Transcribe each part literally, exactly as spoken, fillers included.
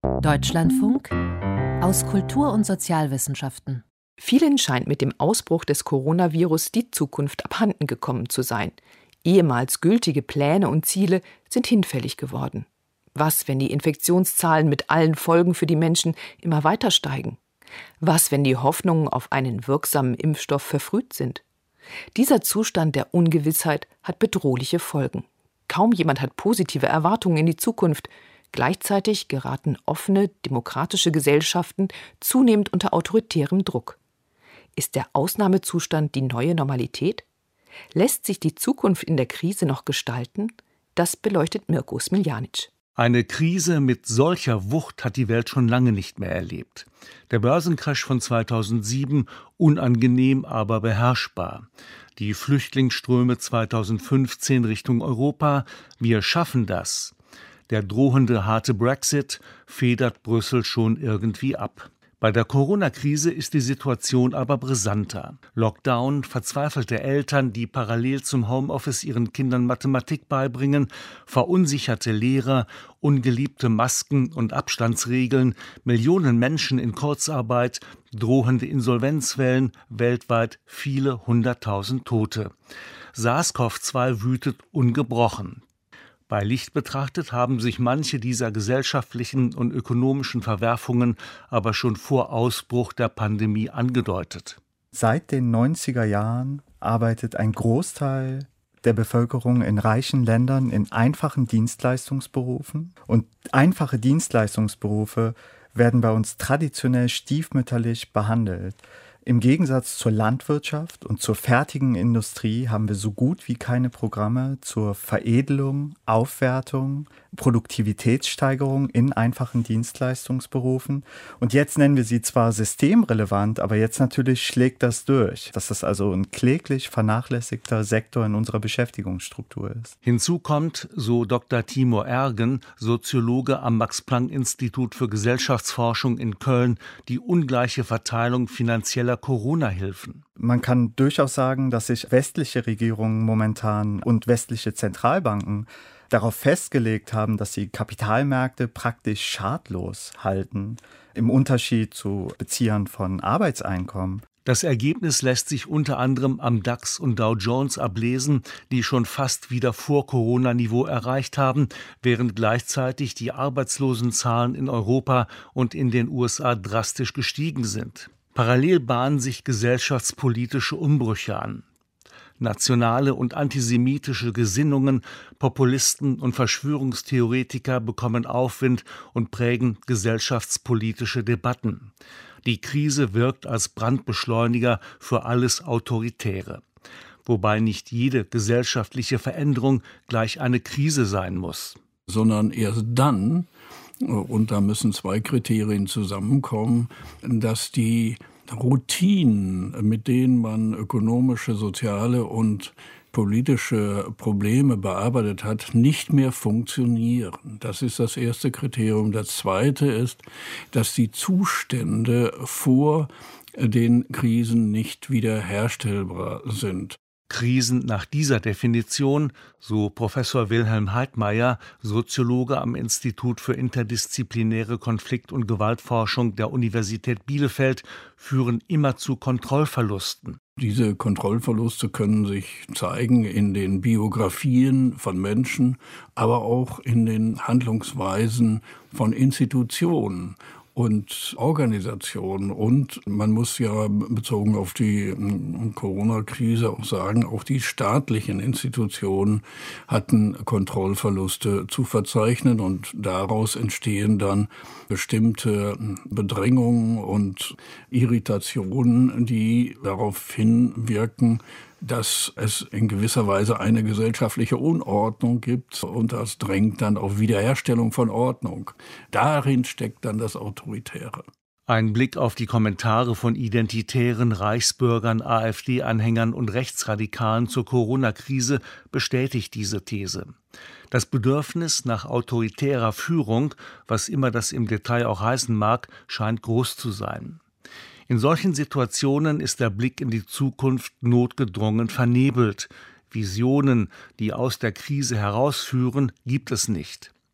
Deutschlandfunk aus Kultur- und Sozialwissenschaften. Vielen scheint mit dem Ausbruch des Coronavirus die Zukunft abhanden gekommen zu sein. Ehemals gültige Pläne und Ziele sind hinfällig geworden. Was, wenn die Infektionszahlen mit allen Folgen für die Menschen immer weiter steigen? Was, wenn die Hoffnungen auf einen wirksamen Impfstoff verfrüht sind? Dieser Zustand der Ungewissheit hat bedrohliche Folgen. Kaum jemand hat positive Erwartungen in die Zukunft. Gleichzeitig geraten offene, demokratische Gesellschaften zunehmend unter autoritärem Druck. Ist der Ausnahmezustand die neue Normalität? Lässt sich die Zukunft in der Krise noch gestalten? Das beleuchtet Mirko Smiljanic. Eine Krise mit solcher Wucht hat die Welt schon lange nicht mehr erlebt. Der Börsencrash von zweitausendsieben, unangenehm, aber beherrschbar. Die Flüchtlingsströme zweitausendfünfzehn Richtung Europa, wir schaffen das. Der drohende harte Brexit federt Brüssel schon irgendwie ab. Bei der Corona-Krise ist die Situation aber brisanter. Lockdown, verzweifelte Eltern, die parallel zum Homeoffice ihren Kindern Mathematik beibringen, verunsicherte Lehrer, ungeliebte Masken und Abstandsregeln, Millionen Menschen in Kurzarbeit, drohende Insolvenzwellen, weltweit viele hunderttausend Tote. SARS-CoV zwei wütet ungebrochen. Bei Licht betrachtet haben sich manche dieser gesellschaftlichen und ökonomischen Verwerfungen aber schon vor Ausbruch der Pandemie angedeutet. Seit den neunziger Jahren arbeitet ein Großteil der Bevölkerung in reichen Ländern in einfachen Dienstleistungsberufen. Und einfache Dienstleistungsberufe werden bei uns traditionell stiefmütterlich behandelt. Im Gegensatz zur Landwirtschaft und zur fertigen Industrie haben wir so gut wie keine Programme zur Veredelung, Aufwertung, Produktivitätssteigerung in einfachen Dienstleistungsberufen. Und jetzt nennen wir sie zwar systemrelevant, aber jetzt natürlich schlägt das durch, dass das also ein kläglich vernachlässigter Sektor in unserer Beschäftigungsstruktur ist. Hinzu kommt, so Doktor Timur Ergen, Soziologe am Max-Planck-Institut für Gesellschaftsforschung in Köln, die ungleiche Verteilung finanzieller Corona-Hilfen. Man kann durchaus sagen, dass sich westliche Regierungen momentan und westliche Zentralbanken darauf festgelegt haben, dass sie Kapitalmärkte praktisch schadlos halten, im Unterschied zu Beziehern von Arbeitseinkommen. Das Ergebnis lässt sich unter anderem am DAX und Dow Jones ablesen, die schon fast wieder Vor-Corona-Niveau erreicht haben, während gleichzeitig die Arbeitslosenzahlen in Europa und in den U S A drastisch gestiegen sind. Parallel bahnen sich gesellschaftspolitische Umbrüche an. Nationale und antisemitische Gesinnungen, Populisten und Verschwörungstheoretiker bekommen Aufwind und prägen gesellschaftspolitische Debatten. Die Krise wirkt als Brandbeschleuniger für alles Autoritäre. Wobei nicht jede gesellschaftliche Veränderung gleich eine Krise sein muss. Sondern erst dann, und da müssen zwei Kriterien zusammenkommen, dass die Routinen, mit denen man ökonomische, soziale und politische Probleme bearbeitet hat, nicht mehr funktionieren. Das ist das erste Kriterium. Das zweite ist, dass die Zustände vor den Krisen nicht wiederherstellbar sind. Krisen nach dieser Definition, so Professor Wilhelm Heidmeier, Soziologe am Institut für interdisziplinäre Konflikt- und Gewaltforschung der Universität Bielefeld, führen immer zu Kontrollverlusten. Diese Kontrollverluste können sich zeigen in den Biografien von Menschen, aber auch in den Handlungsweisen von Institutionen und Organisationen. Und man muss ja bezogen auf die Corona-Krise auch sagen, auch die staatlichen Institutionen hatten Kontrollverluste zu verzeichnen und daraus entstehen dann bestimmte Bedrängungen und Irritationen, die darauf hinwirken, dass es in gewisser Weise eine gesellschaftliche Unordnung gibt und das drängt dann auf Wiederherstellung von Ordnung. Darin steckt dann das Autoritäre. Ein Blick auf die Kommentare von Identitären, Reichsbürgern, AfD-Anhängern und Rechtsradikalen zur Corona-Krise bestätigt diese These. Das Bedürfnis nach autoritärer Führung, was immer das im Detail auch heißen mag, scheint groß zu sein. In solchen Situationen ist der Blick in die Zukunft notgedrungen vernebelt. Visionen, die aus der Krise herausführen, gibt es nicht.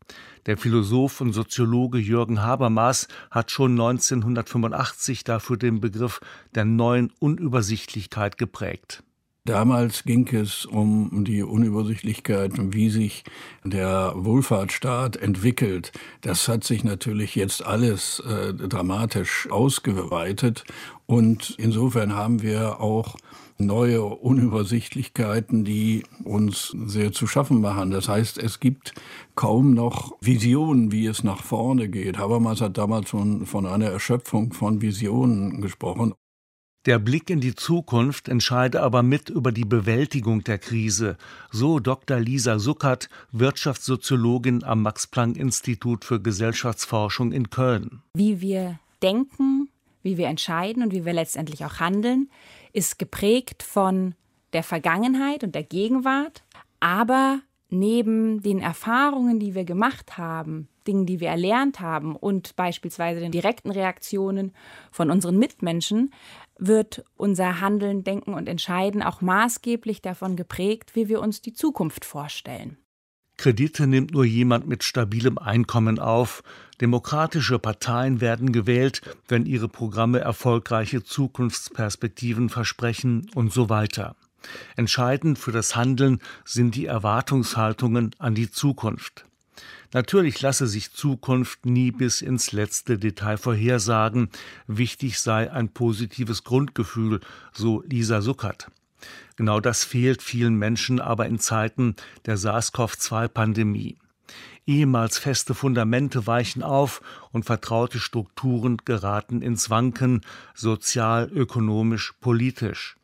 Der Philosoph und Soziologe Jürgen Habermas hat schon neunzehnhundertfünfundachtzig dafür den Begriff der neuen Unübersichtlichkeit geprägt. Damals ging es um die Unübersichtlichkeit und wie sich der Wohlfahrtsstaat entwickelt. Das hat sich natürlich jetzt alles äh, dramatisch ausgeweitet. Und insofern haben wir auch neue Unübersichtlichkeiten, die uns sehr zu schaffen machen. Das heißt, es gibt kaum noch Visionen, wie es nach vorne geht. Habermas hat damals schon von einer Erschöpfung von Visionen gesprochen. Der Blick in die Zukunft entscheide aber mit über die Bewältigung der Krise, so Doktor Lisa Suckert, Wirtschaftssoziologin am Max-Planck-Institut für Gesellschaftsforschung in Köln. Wie wir denken, wie wir entscheiden und wie wir letztendlich auch handeln, ist geprägt von der Vergangenheit und der Gegenwart, aber neben den Erfahrungen, die wir gemacht haben, Dingen, die wir erlernt haben und beispielsweise den direkten Reaktionen von unseren Mitmenschen, wird unser Handeln, Denken und Entscheiden auch maßgeblich davon geprägt, wie wir uns die Zukunft vorstellen. Kredite nimmt nur jemand mit stabilem Einkommen auf. Demokratische Parteien werden gewählt, wenn ihre Programme erfolgreiche Zukunftsperspektiven versprechen und so weiter. Entscheidend für das Handeln sind die Erwartungshaltungen an die Zukunft. Natürlich lasse sich Zukunft nie bis ins letzte Detail vorhersagen. Wichtig sei ein positives Grundgefühl, so Lisa Suckert. Genau das fehlt vielen Menschen aber in Zeiten der SARS-CoV zwei Pandemie. Ehemals feste Fundamente weichen auf und vertraute Strukturen geraten ins Wanken, sozial, ökonomisch, politisch.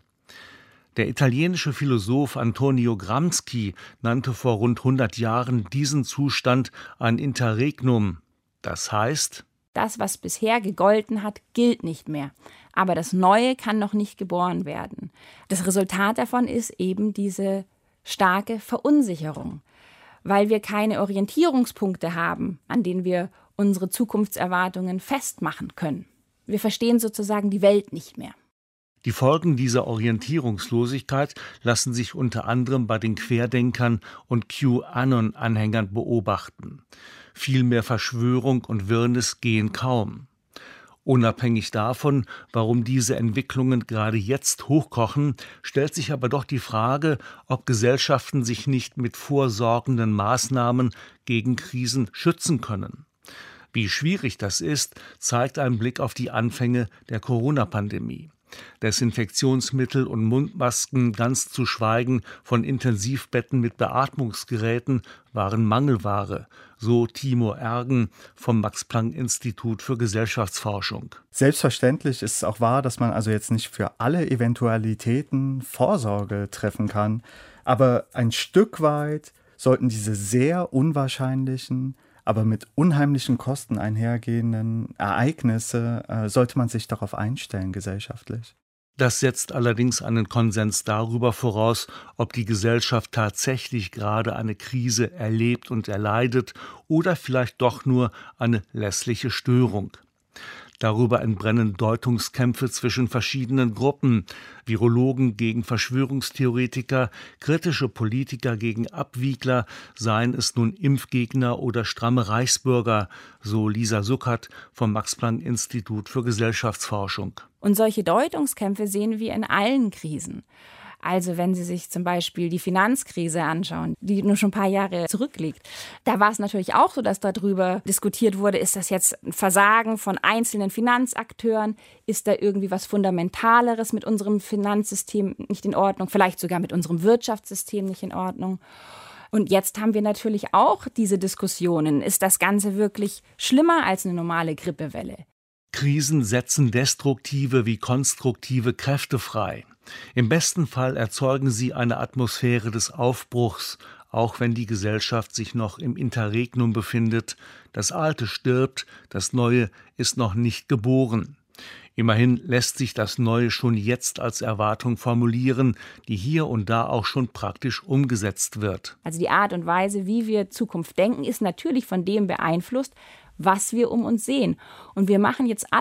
Der italienische Philosoph Antonio Gramsci nannte vor rund hundert Jahren diesen Zustand ein Interregnum. Das heißt, das, was bisher gegolten hat, gilt nicht mehr. Aber das Neue kann noch nicht geboren werden. Das Resultat davon ist eben diese starke Verunsicherung, weil wir keine Orientierungspunkte haben, an denen wir unsere Zukunftserwartungen festmachen können. Wir verstehen sozusagen die Welt nicht mehr. Die Folgen dieser Orientierungslosigkeit lassen sich unter anderem bei den Querdenkern und QAnon-Anhängern beobachten. Viel mehr Verschwörung und Wirrnis gehen kaum. Unabhängig davon, warum diese Entwicklungen gerade jetzt hochkochen, stellt sich aber doch die Frage, ob Gesellschaften sich nicht mit vorsorgenden Maßnahmen gegen Krisen schützen können. Wie schwierig das ist, zeigt ein Blick auf die Anfänge der Corona-Pandemie. Desinfektionsmittel und Mundmasken, ganz zu schweigen von Intensivbetten mit Beatmungsgeräten, waren Mangelware, so Timo Ergen vom Max-Planck-Institut für Gesellschaftsforschung. Selbstverständlich ist es auch wahr, dass man also jetzt nicht für alle Eventualitäten Vorsorge treffen kann, aber ein Stück weit sollten diese sehr unwahrscheinlichen, aber mit unheimlichen Kosten einhergehenden Ereignisse, äh, sollte man sich darauf einstellen, gesellschaftlich. Das setzt allerdings einen Konsens darüber voraus, ob die Gesellschaft tatsächlich gerade eine Krise erlebt und erleidet oder vielleicht doch nur eine lässliche Störung. Darüber entbrennen Deutungskämpfe zwischen verschiedenen Gruppen, Virologen gegen Verschwörungstheoretiker, kritische Politiker gegen Abwiegler, seien es nun Impfgegner oder stramme Reichsbürger, so Lisa Suckert vom Max-Planck-Institut für Gesellschaftsforschung. Und solche Deutungskämpfe sehen wir in allen Krisen. Also wenn Sie sich zum Beispiel die Finanzkrise anschauen, die nur schon ein paar Jahre zurückliegt, da war es natürlich auch so, dass darüber diskutiert wurde, ist das jetzt ein Versagen von einzelnen Finanzakteuren, ist da irgendwie was Fundamentaleres mit unserem Finanzsystem nicht in Ordnung, vielleicht sogar mit unserem Wirtschaftssystem nicht in Ordnung. Und jetzt haben wir natürlich auch diese Diskussionen, ist das Ganze wirklich schlimmer als eine normale Grippewelle? Krisen setzen destruktive wie konstruktive Kräfte frei. Im besten Fall erzeugen sie eine Atmosphäre des Aufbruchs, auch wenn die Gesellschaft sich noch im Interregnum befindet. Das Alte stirbt, das Neue ist noch nicht geboren. Immerhin lässt sich das Neue schon jetzt als Erwartung formulieren, die hier und da auch schon praktisch umgesetzt wird. Also die Art und Weise, wie wir Zukunft denken, ist natürlich von dem beeinflusst, was wir um uns sehen. Und wir machen jetzt alle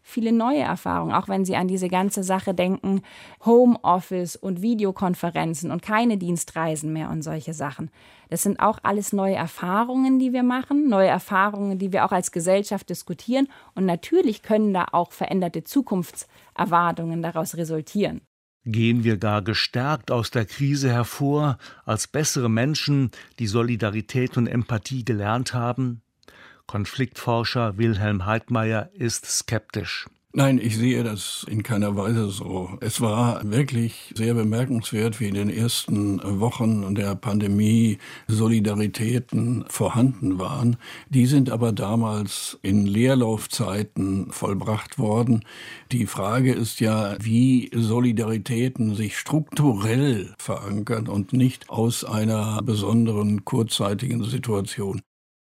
viele neue Erfahrungen, auch wenn Sie an diese ganze Sache denken, Homeoffice und Videokonferenzen und keine Dienstreisen mehr und solche Sachen. Das sind auch alles neue Erfahrungen, die wir machen, neue Erfahrungen, die wir auch als Gesellschaft diskutieren. Und natürlich können da auch veränderte Zukunftserwartungen daraus resultieren. Gehen wir gar gestärkt aus der Krise hervor, als bessere Menschen, die Solidarität und Empathie gelernt haben? Konfliktforscher Wilhelm Heidmeier ist skeptisch. Nein, ich sehe das in keiner Weise so. Es war wirklich sehr bemerkenswert, wie in den ersten Wochen der Pandemie Solidaritäten vorhanden waren. Die sind aber damals in Leerlaufzeiten vollbracht worden. Die Frage ist ja, wie Solidaritäten sich strukturell verankern und nicht aus einer besonderen kurzzeitigen Situation.